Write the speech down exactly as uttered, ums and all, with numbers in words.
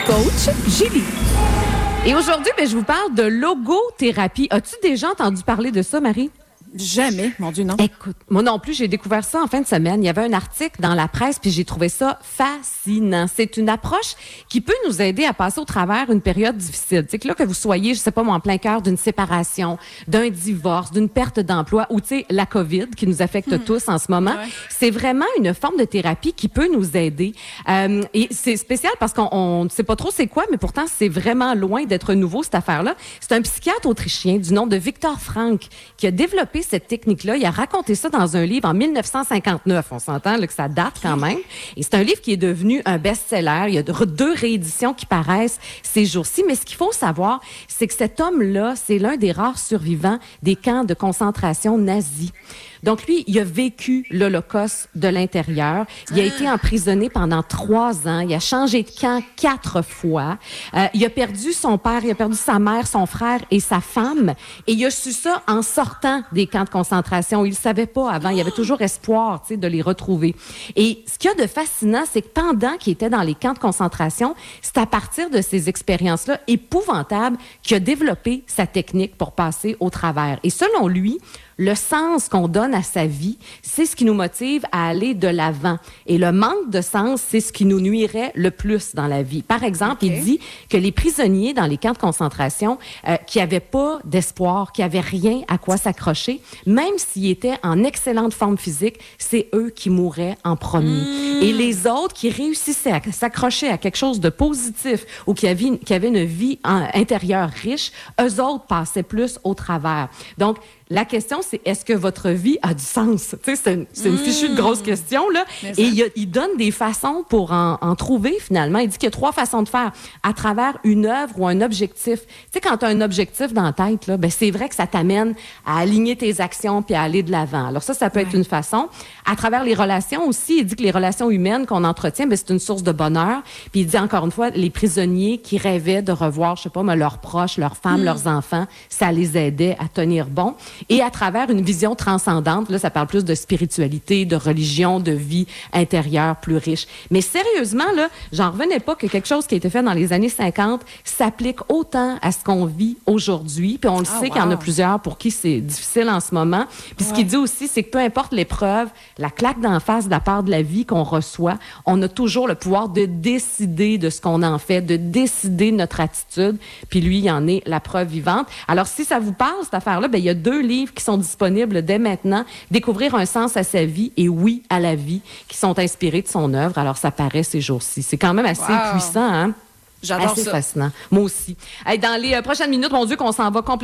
Coach Julie. Et aujourd'hui, ben, je vous parle de logothérapie. As-tu déjà entendu parler de ça, Marie? Jamais, mon Dieu, non. Écoute, moi non plus, j'ai découvert ça en fin de semaine. Il y avait un article dans la presse, puis j'ai trouvé ça fascinant. C'est une approche qui peut nous aider à passer au travers une période difficile. Tu sais, que là, que vous soyez, je sais pas moi, en plein cœur d'une séparation, d'un divorce, d'une perte d'emploi, ou tu sais, la COVID qui nous affecte mmh. tous en ce moment. Ouais. C'est vraiment une forme de thérapie qui peut nous aider. Euh, et c'est spécial parce qu'on ne sait pas trop c'est quoi, mais pourtant, c'est vraiment loin d'être nouveau, cette affaire-là. C'est un psychiatre autrichien du nom de Viktor Frankl qui a développé cette technique-là. Il a raconté ça dans un livre en dix-neuf cent cinquante-neuf. On s'entend là, que ça date quand même. Et c'est un livre qui est devenu un best-seller. Il y a deux rééditions qui paraissent ces jours-ci. Mais ce qu'il faut savoir, c'est que cet homme-là, c'est l'un des rares survivants des camps de concentration nazis. Donc, lui, il a vécu l'Holocauste de l'intérieur. Il a été emprisonné pendant trois ans. Il a changé de camp quatre fois. Euh, il a perdu son père, il a perdu sa mère, son frère et sa femme. Et il a su ça en sortant des camps de concentration. Il le savait pas avant. Il y avait toujours espoir, tu sais, de les retrouver. Et ce qu'il y a de fascinant, c'est que pendant qu'il était dans les camps de concentration, c'est à partir de ces expériences-là épouvantables qu'il a développé sa technique pour passer au travers. Et selon lui, le sens qu'on donne à sa vie, c'est ce qui nous motive à aller de l'avant. Et le manque de sens, c'est ce qui nous nuirait le plus dans la vie. Par exemple, okay. il dit que les prisonniers dans les camps de concentration euh, qui n'avaient pas d'espoir, qui n'avaient rien à quoi s'accrocher, même s'ils étaient en excellente forme physique, c'est eux qui mourraient en premier. Mmh. Et les autres qui réussissaient à s'accrocher à quelque chose de positif ou qui avaient, qui avaient une vie en, intérieure riche, eux autres passaient plus au travers. Donc, la question, c'est est-ce que votre vie a du sens? Tu sais, c'est une, c'est une mmh. fichue de grosse question, là. Mais et il, a, il donne des façons pour en, en trouver, finalement. Il dit qu'il y a trois façons de faire à travers une œuvre ou un objectif. Tu sais, quand tu as un objectif dans la tête, là, ben, c'est vrai que ça t'amène à aligner tes actions puis à aller de l'avant. Alors ça, ça peut ouais. être une façon. À travers les relations aussi, il dit que les relations humaines qu'on entretient, ben, c'est une source de bonheur. Puis il dit encore une fois, les prisonniers qui rêvaient de revoir, je sais pas, mais leurs proches, leurs femmes, mmh. leurs enfants, ça les aidait à tenir bon. Et à travers une vision transcendante, là, ça parle plus de spiritualité, de religion, de vie intérieure plus riche. Mais sérieusement, là, j'en revenais pas que quelque chose qui a été fait dans les années cinquante s'applique autant à ce qu'on vit aujourd'hui. Puis on le oh, sait wow. qu'il y en a plusieurs pour qui c'est difficile en ce moment. Puis ouais. ce qu'il dit aussi, c'est que peu importe l'épreuve, la claque d'en face de la part de la vie qu'on reçoit, on a toujours le pouvoir de décider de ce qu'on en fait, de décider de notre attitude. Puis lui, il en est la preuve vivante. Alors, si ça vous parle, cette affaire-là, ben il y a deux livres qui sont disponibles dès maintenant. Découvrir un sens à sa vie et oui à la vie, qui sont inspirés de son œuvre. Alors, ça paraît ces jours-ci. C'est quand même assez wow. puissant, hein? J'adore assez ça. Fascinant. Moi aussi. Hey, dans les euh, prochaines minutes, mon Dieu, qu'on s'en va complètement